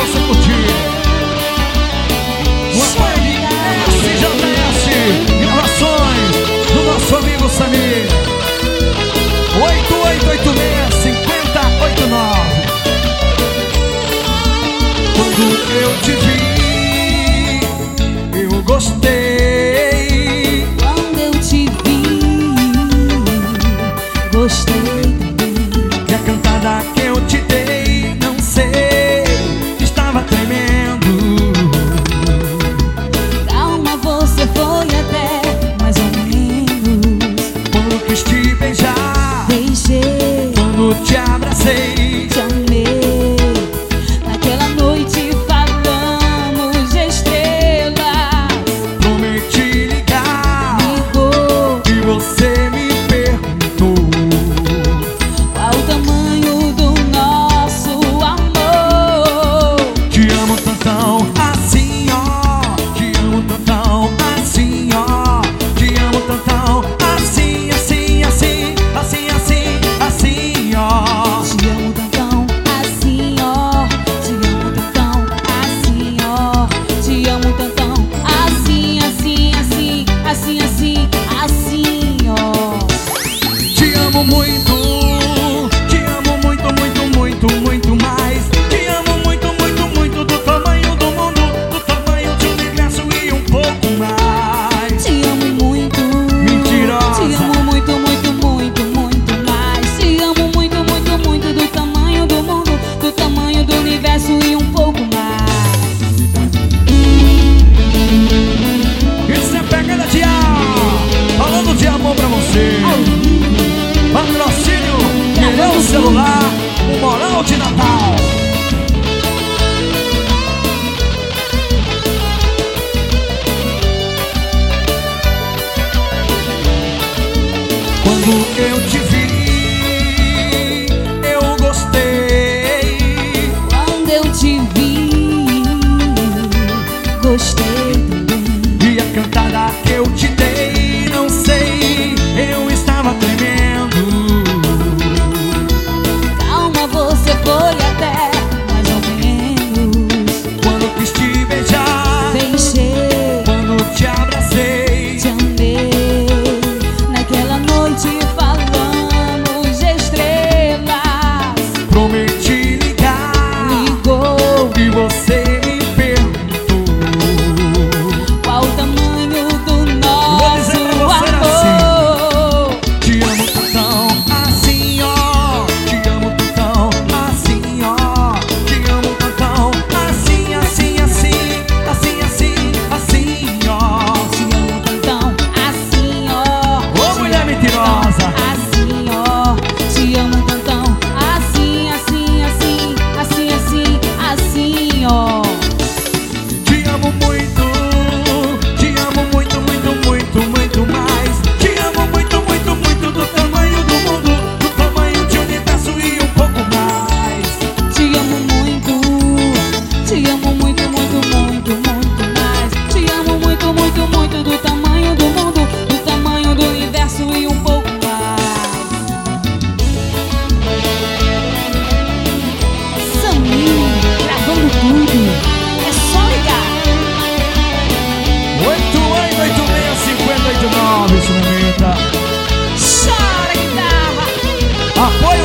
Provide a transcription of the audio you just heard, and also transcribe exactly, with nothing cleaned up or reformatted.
você curtir. O apoio de S J S Gravações do nosso amigo Samir. Oito oito oito seis, cinco zero oito nove. Quando eu te vi, eu gostei. Quando eu te vi, gostei também. E a cantada que eu te dei, não sei, estava tremendo. Calma, você foi até mais ou menos. Quando quis te beijar, Beijei, quando te abracei, te amei. Naquela noite falamos de estrelas. prometi ligar, Ligou, e você me perguntou qual o tamanho do nosso amor. te amo tantão, assim ó. Te amo tantão, assim ó. Te amo tantão, assim, assim, assim, assim, assim, assim ó. Te amo tantão, assim ó. Te amo tantão, assim ó. Te amo tantão, assim, assim, assim, assim, assim, assim ó. Te amo muito, te amo muito, muito, muito, muito mais. Te amo muito, muito, muito, do tamanho do mundo, do tamanho do universo e um pouco mais. Te amo muito. Mentirosa. Te amo muito, muito, muito, muito mais. Te amo muito, muito, muito, do tamanho do mundo, do tamanho do universo e um pouco mais. Isso é pegada de ar, falando de amor pra você. Patrocínio, melhor celular, o moral de Natal. Quando eu te vi, eu gostei. Quando eu te vi, gostei também. E a cantada que eu te dei, não sei, eu estava tremendo. Calma, você foi até mais ou menos. Quando quis te beijar, Beijei, quando te abracei, te amei. Naquela noite falamos de estrelas. prometi ligar, Ligou, e você me perguntou qual o tamanho do vou dizer nosso pra você amor. te amo tantão, assim ó. Te amo tantão, assim ó. Te amo tantão, assim, assim, assim, assim, assim, assim ó. Te amo tantão, assim ó. Ô mulher mentirosa. Assim ó. Te amo tantão, assim, assim, assim, assim, assim, assim ó. Te amo muito, te amo muito, muito, muito, muito mais. Te amo muito, muito, muito, do tamanho do mundo, do tamanho de universo e um pouco mais. Te amo muito, te amo muito, muito, muito, muito mais. Te amo muito, muito, muito, do tamanho do mundo, do tamanho do universo e um pouco mais. Samir, gravando tudo, é só ligar. Oito oito oito seis, cinco zero oito nove, Sunamita. Chora, guitarra. Apoio